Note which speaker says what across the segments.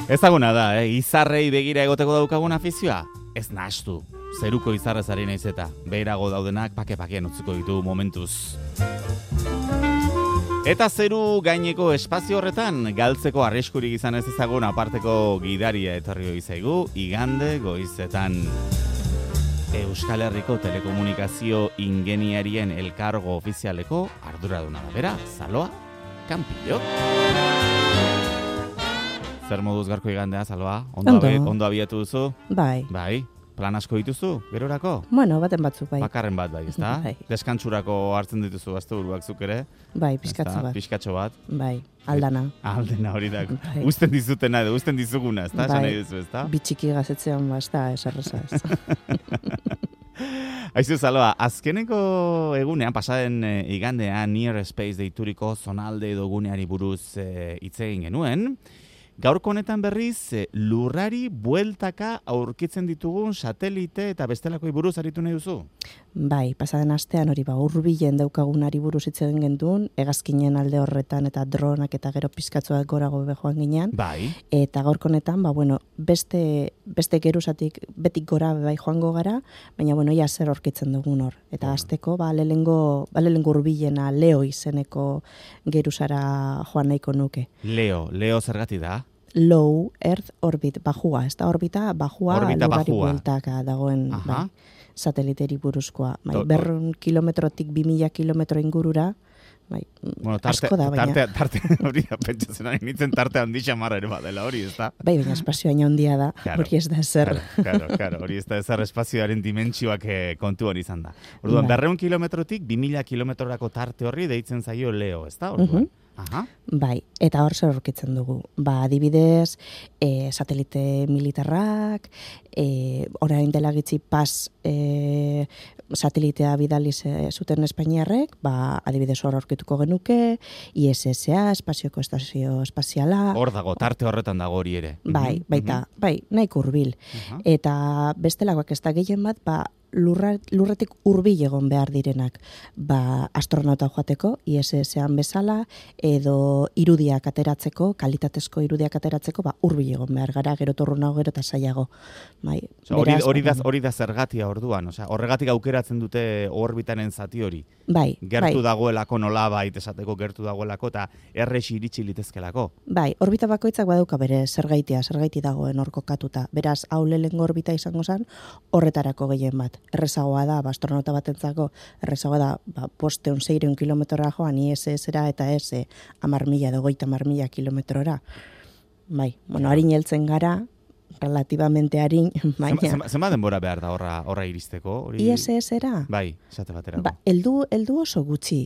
Speaker 1: Ezaguna da, izarrei begira egoteko daukagun afizioa? Ez nahastu, zeruko izarrez ari naiz eta beherago daudenak pake-pakean utziko ditu momentuz. Eta zeru gaineko espazio horretan, galtzeko arriskurik izan ez ezagun aparteko gidaria etorri zaigu, igande goizetan. Euskal Herriko telekomunikazio ingeniarien elkargo ofizialeko arduraduna da bera, Saloa Campillo. Zer moduz garko igandea, Saloa? Ondo abiatu duzu?
Speaker 2: Bai.
Speaker 1: Plan asko dituzu, gerorako?
Speaker 2: Bueno, baten batzuk, bai.
Speaker 1: Bakarren bat, bai, ezta?
Speaker 2: Bai.
Speaker 1: Deskantsurako hartzen dituzu asteburuak zuk ere?
Speaker 2: Bai, pizkatxo bat.
Speaker 1: Pizkatxo bat?
Speaker 2: Bai, aldana.
Speaker 1: Aldena hori da.
Speaker 2: Bai.
Speaker 1: Uzten dizutena edo, uzten dizuguna, ezta?
Speaker 2: Bai.
Speaker 1: Esan nahi duzu, ezta?
Speaker 2: Bitxiki gazetzean ba, ez da, esarreza ez.
Speaker 1: Aizu, Saloa, azkeneko egunean, pasaden igandean, Near Space deituriko zonalde edo guneari buruz hitz egin genuen. Gaurko honetan berriz, lurrari bueltaka aurkitzen ditugun satelite eta bestelakoi buruz aritu nahi duzu?
Speaker 2: Bai, pasaden astean hori hurbilen daukagunari buruz hitz egin genduen, hegazkinen alde horretan eta dronak eta gero pizkatzuak gorago joan ginean.
Speaker 1: Bai.
Speaker 2: Eta gaurko honetan, beste geruzatik betik gora bai joango gara, baina ia zer aurkitzen dugun hor. Eta hasteko lehenengo hurbilena Leo izeneko geruzara joan nahiko nuke.
Speaker 1: Leo zergatik da?
Speaker 2: Low Earth Orbit, bajua, ez da orbita lurrari bueltaka dagoen bai, sateliteri buruzkoa. Bai, 100 kilometrotik 2000 kilometro ingurura, bai,
Speaker 1: bueno,
Speaker 2: asko da, baina.
Speaker 1: Tarte hori pentsatzen ari nintzen tarte handi xamarra ere badela hori, ez da?
Speaker 2: Bai, baina espazioa handia da, hori ez da ezer.
Speaker 1: Claro, hori ez da ezer espazioaren dimentsioak kontu hori izan da. Orduan, 100 kilometrotik 2000 kilometrorako tarte horri deitzen zaio Leo, ez da? Orduan. Aha.
Speaker 2: Bai, eta hor zer aurkitzen dugu. Adibidez, satelite militarrak, orain dela gitzi PAS satelitea bidali zuten Espainiarrek, adibidez hor aurkituko genuke, ISS-a, espazioko estazio espaziala.
Speaker 1: Hor dago, tarte horretan dago hori ere.
Speaker 2: Bai, nahiko hurbil. Eta bestelakoak ez da gehien bat, lurretik hurbil egon behar direnak, astronauta joateko, ISS-ean bezala, edo irudiak ateratzeko, kalitatezko irudiak ateratzeko, hurbil egon behar gara, gero torrunago, gero eta saiago. Bai,
Speaker 1: hori da zergatia orduan, horregatik aukeratzen dute orbitanen zati hori.
Speaker 2: Bai.
Speaker 1: Gertu dagoelako nolabait esateko gertu dagoelako eta errexi iritsi litezkelako.
Speaker 2: Bai, orbita bakoitzak badauka bere zergaiti dagoen hor kokatuta. Beraz, hau lehenengo orbita izango zen, horretarako gehien bat. Errezagoa da, astronauta batentzako, errezagoa da, 500-600 kilometrora joan ISS-era eta ez 10.000 edo 50.000 kilometrora. Bai, harin heltzen gara, relativamente harin, baina...
Speaker 1: Zenba denbora behar da horra iristeko?
Speaker 2: ISS-era?
Speaker 1: Bai, esate baterako.
Speaker 2: Eldu oso gutxi,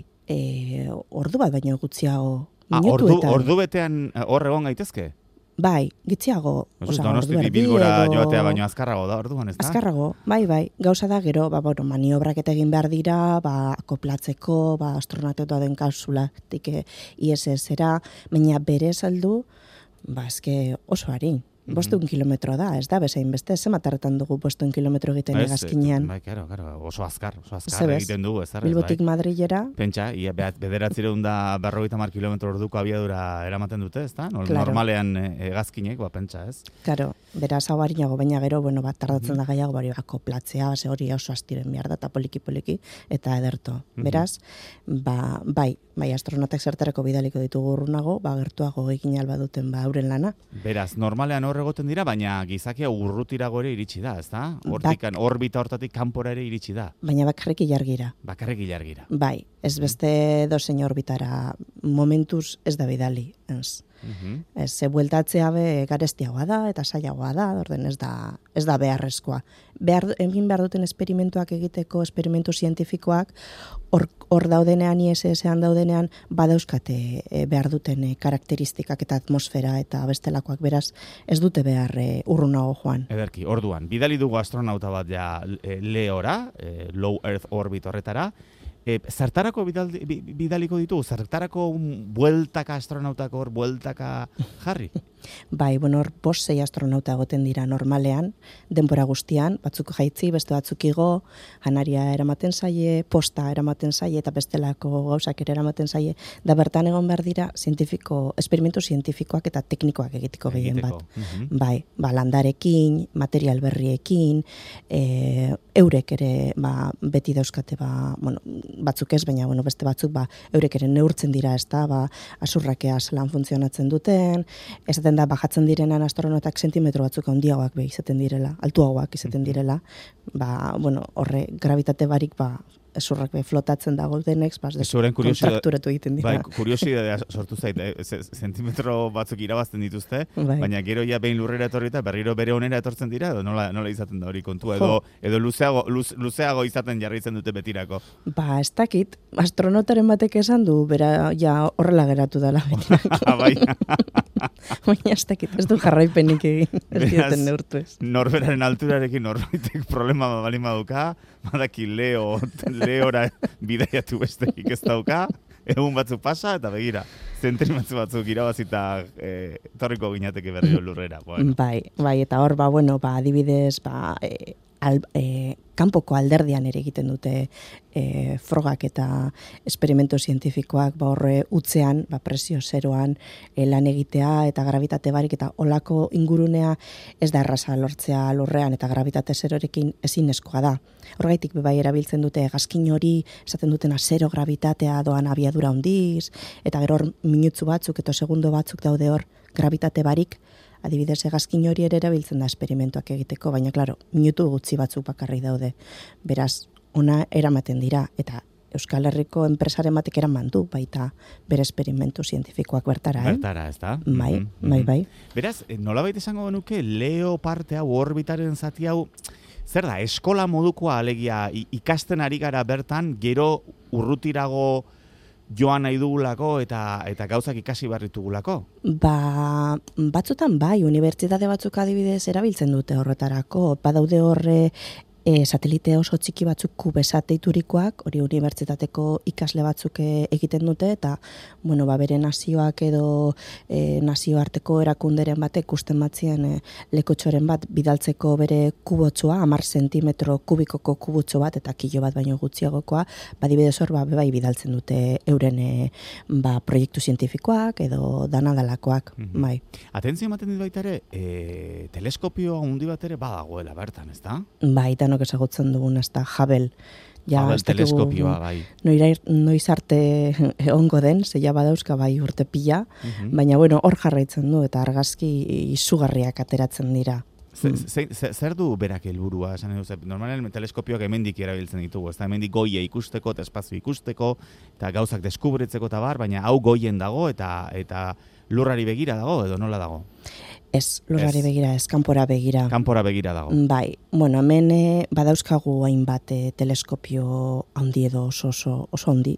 Speaker 2: ordu bat baino gutxiago, minutuetan.
Speaker 1: Ordu betean hor egon gaitezke?
Speaker 2: Bai, gitziago.
Speaker 1: Donostitik Bilbora joatea baino azkarrago da orduan, ez da?
Speaker 2: Azkarrago, bai. Gauza da gero, maniobrak egin behar dira, akoplatzeko, astronauta den kapsulatik ISS-era, baina bere saldu, oso harin. 500 kilometro da, ez da, bezain beste, zematarretan dugu 500 kilometro egiten hegazkinean.
Speaker 1: Bai, karo, oso azkar egiten dugu, ez da?
Speaker 2: Bilbotik Madrilera.
Speaker 1: Pentsa, bederatzireun da 50 kilometro orduko abiadura eramaten dute, ez da? Normalean hegazkinek, pentsa, ez?
Speaker 2: Karo, beraz hau harinago, baina gero, tardatzen da gaiago, akoplatzea, hori oso astiren behar da, eta poliki, eta ederto. Beraz, bai, astronautak zertarako bidaliko ditugu urrunago, gertuago egin alba duten euren lana.
Speaker 1: Beraz, normalean hor egoten dira, baina gizakia urrutirago ere iritsi da, ez da? Orbita hortatik kanpora ere iritsi da.
Speaker 2: Baina bakarrik ilargira. Bai, ez beste dozein orbitara momentuz ez da bidali, ez. Ze bueltatzea garestiagoa da eta saiagoa da, orden ez da beharrezkoa. Egin behar duten esperimentuak egiteko, esperimentu zientifikoak, hor daudenean, ISS-ean daudenean, badauzkate behar duten karakteristikak eta atmosfera eta bestelakoak, beraz, ez dute behar urrunago joan.
Speaker 1: Ederki, orduan, bidali dugu astronauta bat ja Leora, Low Earth Orbit horretara, Zertarako bidaliko ditugu? Zertarako bueltaka astronautak bueltaka jarri?
Speaker 2: Bai, hor 5-6 astronauta egoten dira normalean, denbora guztian, batzuk jaitzi, beste batzuk igo, janaria eramaten zaie, posta eramaten zaie, eta bestelako gauzak ere eramaten zaie, da bertan egon behar dira esperimentu zientifikoak eta teknikoak egiteko gehien bat. Bai, landarekin, material berriekin, eurek ere beti dauzkate, batzuk ez, baina beste batzuk eurek ere neurtzen dira, ez da, asurrakea zelan funtzionatzen duten, esaten da, bajatzen direnan astronautak sentimetro batzuk handiagoak izaten direla, altuagoak izaten direla, horre gravitate barik, esurrak flotatzen dago denek, kontrakturatu egiten dira.
Speaker 1: Bai, kuriosidadea sortu zait, zentimetro batzuk irabazten dituzte, baina gero ja behin lurrera etorri eta berriro bere onera etortzen dira, edo nola izaten da hori kontua, edo luzeago izaten jarraitzen dute betirako.
Speaker 2: Ez dakit, astronautaren batek esan du, bera ja horrela geratu dela betirako.
Speaker 1: Bai.
Speaker 2: Baina ez dakit, ez du jarraipenik egin, ez dioten neurtu ez.
Speaker 1: Norberaren alturarekin norbaitek problema balin baduka, badaki Leora bidaiatu besteik ez dauka, egun batzuk pasa, eta begira, zentrimatzu batzuk irabazita torriko ginateke berriro lurrera.
Speaker 2: Bai, eta hor, adibidez, kanpoko alderdian ere egiten dute frogak eta esperimentu zientifikoak horre utzean, presio zeroan lan egitea eta gravitate barik eta olako ingurunea ez da erraza lortzea lurrean eta gravitate zerorekin ezinezkoa da. Horgaitik bai erabiltzen dute gazkin hori, esaten dutena zero gravitatea doan abiadura handiz, eta gero hor minutzu batzuk eta segundo batzuk daude hor gravitate barik, adibidez hegazkin hori ere erabiltzen da esperimentuak egiteko, baina klaro, minutu gutxi batzuk bakarrik daude. Beraz, ona eramaten dira, eta Euskal Herriko enpresaren batek eraman du, baita bere esperimentu zientifikoak bertara.
Speaker 1: Bertara, ez da?
Speaker 2: Bai.
Speaker 1: Beraz, nolabait esango genuke, Leo parte hau, orbitaren zati hau, zer da, eskola modukoa alegia ikasten ari gara bertan, gero urrutirago joan nahi dugulako eta gauzak ikasi barritugulako?
Speaker 2: Batzutan bai, unibertsitate batzuk adibidez erabiltzen dute horretarako. Badaude horre satelite oso txiki batzuk kubesat deiturikoak, hori unibertsitateko ikasle batzuk egiten dute, eta bere nazioak edo nazioarteko erakunderen batek ikusten batzien lekotxoren bat bidaltzeko bere kubotzua, 10 zentimetro kubikoko kubotxo bat, eta kilo bat baino gutxiagokoa, badibidez hor bai bidaltzen dute euren proiektu zientifikoak edo danadalakoak. Bai.
Speaker 1: Atentzio ematen dit baita ere, teleskopio handi bat ere badagoela bertan, ez da?
Speaker 2: Bai, danok ezagutzen dugun, ez da, Hubble.
Speaker 1: Hubble teleskopioa, bai.
Speaker 2: Noiz arte ongo den, zeia badauzka bai urte pila, baina hor jarraitzen du, eta argazki izugarriak ateratzen dira.
Speaker 1: Zer du berak helburua? Normalen teleskopioak hemendik erabiltzen ditugu, ez da, hemendik goia ikusteko eta espazio ikusteko, eta gauzak deskubritzeko eta baina hau goien dago eta lurrari begira dago, edo nola dago?
Speaker 2: Ez, lurrari begira, ez, kanpora begira.
Speaker 1: Kanpora begira dago.
Speaker 2: Bai, hemen badauzkagu hainbat teleskopio handi edo oso handi.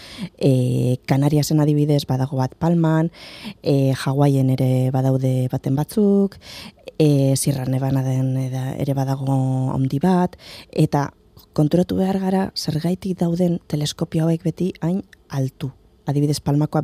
Speaker 2: Kanariasen adibidez badago bat Palman, Hawaien ere badaude baten batzuk, Sierra Nevadan ere badago handi bat, eta konturatu behar gara zergaitik dauden teleskopio hauek beti hain altu. Adibidez, Palmakoa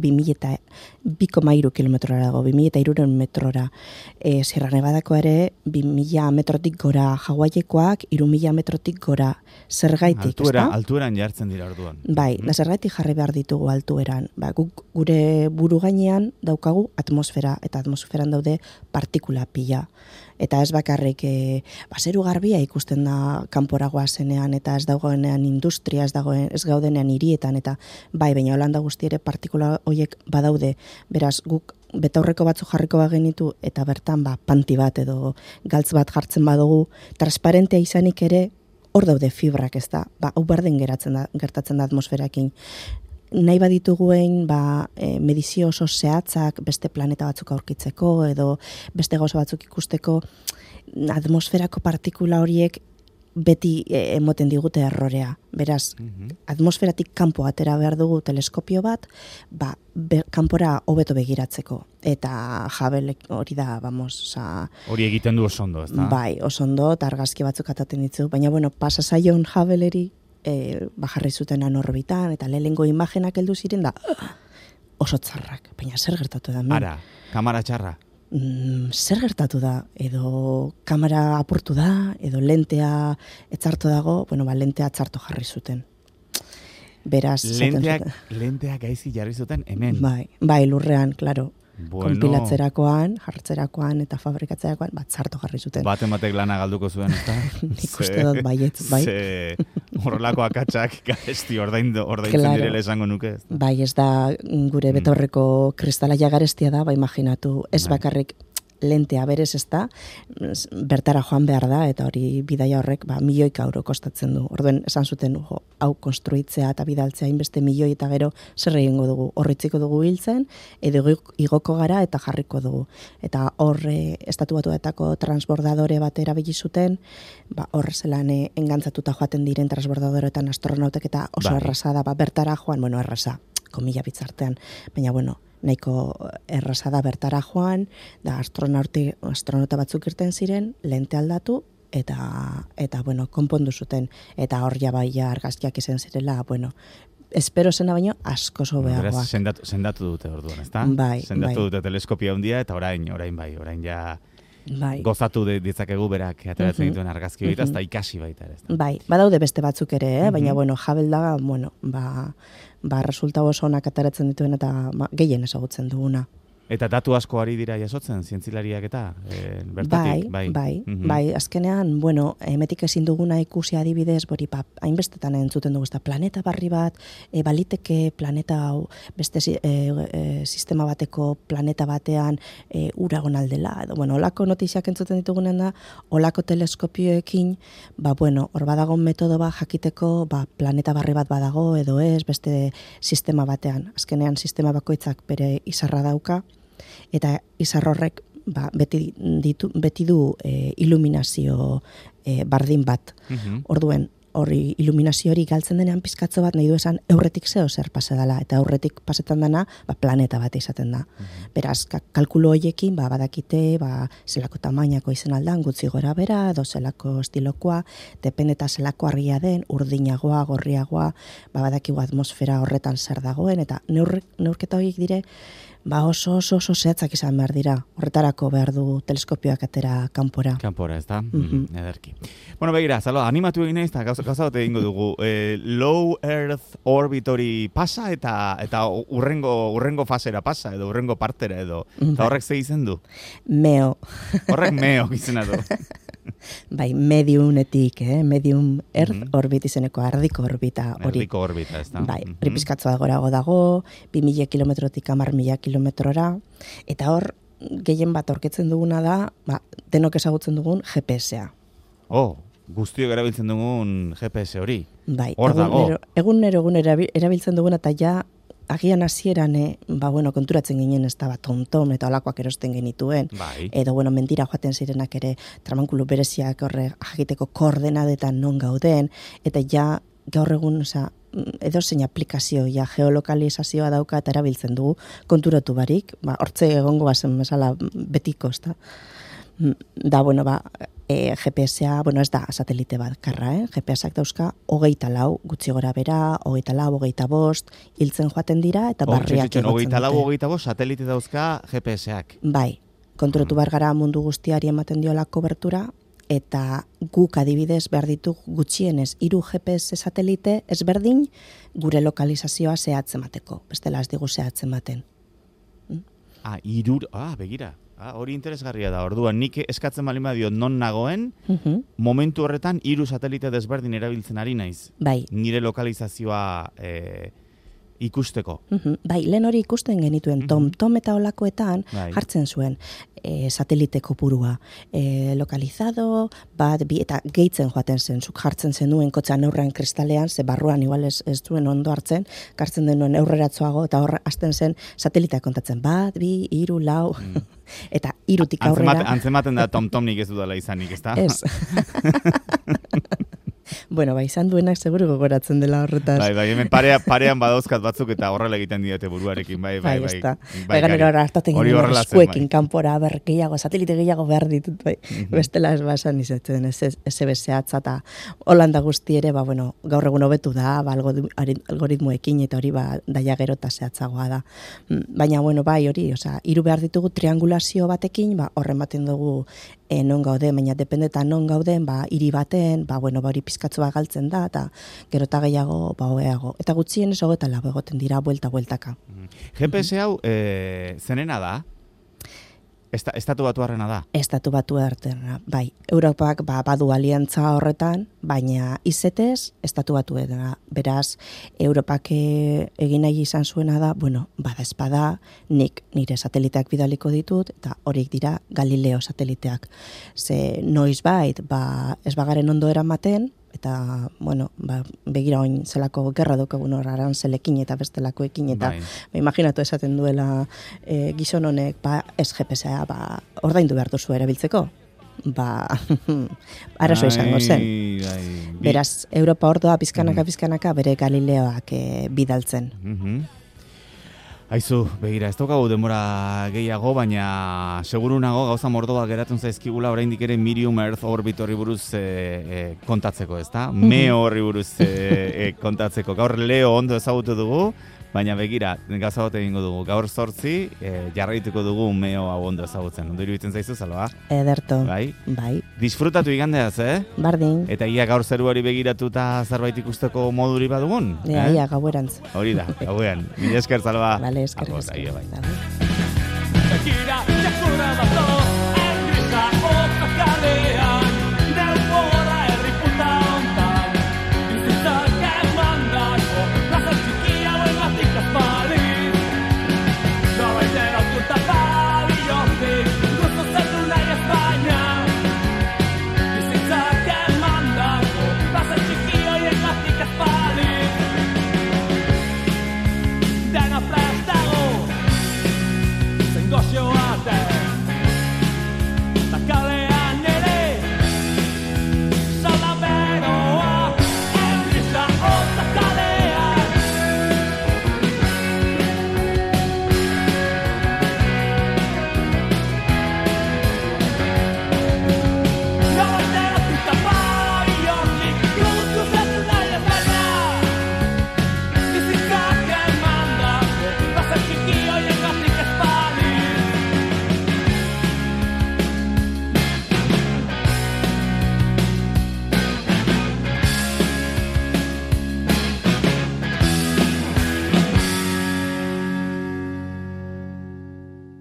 Speaker 2: 2,3 kilometrora dago, 2.300 metrora. Sierra Nevadako ere 2.000 metrotik gora, Hawaiiekoak 3.000 metrotik gora. Zergaitik, ezta?
Speaker 1: Altueran jartzen dira orduan.
Speaker 2: Bai, da zergaitik jarri behar ditugu altueran. Guk gure buru gainean daukagu atmosfera, eta atmosferan daude partikula pila. Eta ez bakarrik zeru garbia ikusten da kanporagoa zenean, eta ez dagoenean industria, ez gaudenean hirietan, eta bai, baina Holanda guzti ere partikula horiek badaude, beraz guk betaurreko batzuk jarriko bagenitu, eta bertan panti bat edo galtz bat jartzen badugu, transparentea izanik ere, hor daude fibrak, ez da, hau berdin gertatzen da atmosferakin. Nahi badituguen medizio oso zehatzak beste planeta batzuk aurkitzeko edo beste gauza batzuk ikusteko, atmosferako partikula horiek beti emoten digute errorea. Beraz, atmosferatik kanpo atera behar dugu teleskopio bat, kanpora hobeto begiratzeko. Eta Hubble hori da,
Speaker 1: hori egiten du oso ondo, ez da?
Speaker 2: Bai, oso ondo, eta argazki batzuk ataten ditzu. Baina, pasa zaion Hubbleri jarri zutenan orbitan, eta lehengo imagenak heldu ziren da, oso txarrak, baina zer gertatu da?
Speaker 1: Ara, kamera txarra.
Speaker 2: Zer gertatu da? Edo kamera apurtu da, edo lentea etzartu dago, lentea txarto jarri zuten. Beraz,
Speaker 1: lenteak gaizi jarri zuten hemen.
Speaker 2: Bai, lurrean, klaro. Konpilatzerakoan, jartzerakoan eta fabrikatzerakoan, txarto jarri zuten.
Speaker 1: Batek lana galduko zuen, eta?
Speaker 2: Nik uste dut baietz, bai.
Speaker 1: Horrelako akatsak garesti ordaintzen direla esango nuke.
Speaker 2: Bai, ez da gure betaurreko kristalaia garestia da, imaginatu, ez bakarrik lentea berez ez da, bertara joan behar da, eta hori bidaia horrek €1.000.000 kostatzen du. Orduen, esan zuten, hau konstruitzea eta bidaltzea inbeste 1.000.000 eta gero zer egingo dugu. Horritziko dugu hiltzen, edo igoko gara eta jarriko dugu. Eta horre, Estatu Batuetako transbordadore bat erabili zuten, horre zelan engantzatuta joaten diren transbordadoretan astronautek eta oso erraza da, bertara joan, erraza, komila bitzartean, baina nahiko erraza da bertara joan, da astronauta batzuk irten ziren, lente aldatu, eta konpondu zuten, eta hor ja argazkiak izan zirela, espero zena baino asko sobeagoak.
Speaker 1: Sendatu dute orduan, ezta?
Speaker 2: Bai.
Speaker 1: Sendatu dute teleskopia handia, eta orain ja gozatu ditzakegu berak ateratzen dituen argazki baita, eta ikasi baita ere.
Speaker 2: Bai, badaude beste batzuk ere, baina Hubble da, resultatu oso onak ateratzen dituen eta gehien ezagutzen duguna.
Speaker 1: Eta datu asko ari dira jasotzen, zientzilariak eta bertatik?
Speaker 2: Bai, azkenean, emetik ezin duguna ikusi adibidez, hainbestetan entzuten dugu, planeta barri bat, baliteke planeta hau, beste sistema bateko planeta batean uragon aldela, edo, olako notiziak entzuten ditugunen da, olako teleskopioekin, hor badago metodo bat jakiteko, planeta barri bat badago, edo ez, beste sistema batean. Azkenean, sistema bakoitzak bere izarra dauka, eta izar horrek beti du iluminazio bardin bat. Orduen, hori iluminazio hori galtzen denean pizkatzo bat nahi du esan eurretik zeo zer pasa dela, eta eurretik pasetan dena planeta bat izaten da. Beraz, kalkulo horiekin badakite zelako tamainako izan aldan, gutxi gora bera, edo zelako estilokoa, dependeta zelako argia den, urdinagoa, gorriagoa, badakigu atmosfera horretan zer dagoen, eta neurketa horiek dire, oso zehatzak izan behar dira. Horretarako behar du teleskopioak atera kanpora.
Speaker 1: Kanpora, ez da? Ederki. Begira, Zaloa, animatu egin naiz, eta gauza bat egingo dugu. Low Earth Orbit hori pasa, eta urrengo fasera pasa, edo urrengo partera, edo. Eta horrek ze izen du?
Speaker 2: Meo.
Speaker 1: Horrek Meo izena du.
Speaker 2: Bai, mediunetik, medium Earth Orbit izeneko ardiko orbita hori.
Speaker 1: Ardiko orbita, ez da?
Speaker 2: Bai, hori pizkatzoa gorago dago, 2.000 kilometrotik 10.000 kilometrora, eta hor, gehien bat aurkitzen duguna da, denok ezagutzen dugun GPS-a.
Speaker 1: Guztiok erabiltzen dugun GPS hori.
Speaker 2: Bai,
Speaker 1: hor dago.
Speaker 2: Egunero erabiltzen duguna, eta ja, agian hasieran, konturatzen ginen ez da, tom-tom eta olakoak erosten genituen.
Speaker 1: Bai.
Speaker 2: Edo, mendira joaten zirenak ere, tramankulu bereziak horre jakiteko koordenadetan non gauden, eta ja, gaur egun, edo zein aplikazio, geolokalizazioa dauka eta erabiltzen dugu, konturatu barik, hortze egongo bazen bezala betiko, ez da. GPS-a, ez da satelite bat karra, GPS-ak dauzka 24, gutxi gora bera, 24, 25, hiltzen joaten dira, eta barriak egotzen dute.
Speaker 1: 24, 25 satelite dauzka GPS-ak.
Speaker 2: Bai, konturatu behar gara mundu guztiari ematen diola kobertura, eta guk adibidez behar ditu gutxienez 3 GPS satelite ezberdin gure lokalizazioa zehatzen mateko. Bestela ez digu zehatzen maten.
Speaker 1: Begira. Hori interesgarria da. Orduan, nik eskatzen bali badio non nagoen, momentu horretan 3 satelite desberdin erabiltzen ari naiz.
Speaker 2: Bai.
Speaker 1: Nire lokalizazioa ikusteko.
Speaker 2: Bai, lehen hori ikusten genituen, tom eta olakoetan jartzen zuen satelite kopurua. Lokalizado, eta gehitzen joaten zen, zuk jartzen zenuen kotxean aurrean kristalean, ze barruan igual ez duen ondo hartzen, kartzen denuen aurreratzoago, eta horre hasten zen satelitea kontatzen, 1, 2, 3, 4, eta 3tik aurrera.
Speaker 1: Antzematen da tom-tomnik ez dudala izanik, ez da?
Speaker 2: Ez. Bueno, bai, izan duenak seguru gogoratzen dela horretaz.
Speaker 1: Bai, hemen parean badauzkat batzuk eta horrela egiten diote buruarekin, bai.
Speaker 2: Bai, ganera hartaten ginen eskuekin kanpora, gehiago, satelite gehiago behar ditut, bai. Bestela ez basan izaten, SBS eta Holanda guzti ere, bueno, gaur egun hobetu da, algoritmoekin eta hori daia gero eta zehatzagoa da. Baina, bueno, bai, hori, hiru behar ditugu triangulazio batekin, horren baten dugu non gaude, baina dependeta non gauden, hiri baten, hori pizkatzu galtzen da, eta gero eta gehiago, hobeago. Eta gutxien ez hogeita labo egoten dira, buelta-bueltaka.
Speaker 1: GPS hau, zenena da? Estatu batuarrena da?
Speaker 2: Estatu batuarrena, bai. Europak badu aliantza horretan, baina izetez estatu batuarrena. Beraz, Europak egin nahi izan zuena da, bada espada, nik nire sateliteak bidaliko ditut, eta horiek dira Galileo sateliteak. Ze noiz bait, ez bagaren ondo eramaten, eta, begira oin zelako gerra dukagun horraran zelekin eta bestelakoekin, eta imaginatu esaten duela gizon honek, ez GPS-a, ordaindu behar duzu erabiltzeko. Arazo izango zen. Beraz, Europa ordoa pizkanaka bere Galileoak bidaltzen.
Speaker 1: Aizu, begira, ez daukagu denbora gehiago, baina seguru nago gauza mordoa geratzen zaizkigula oraindik ere Miriam Earth Orbit horri buruz kontatzeko, ezta? Meo horri buruz kontatzeko. Gaur Leo ondo ezagutu dugu, baina begira, gauza bat egingo dugu. Gaur 8 jarraituko dugu Meo hau ondo ezagutzen. Ondo iruditzen zaizu, Salva?
Speaker 2: Ederto.
Speaker 1: Bai?
Speaker 2: Bai.
Speaker 1: Disfrutatu igandeaz,
Speaker 2: Bardin.
Speaker 1: Eta ia gaur zeruari begiratuta zerbait ikusteko moduri badugun?
Speaker 2: Ia, gauerantz.
Speaker 1: Hori da, gauean. Mila esker, Salva.
Speaker 2: Vale, esker.
Speaker 1: Bai.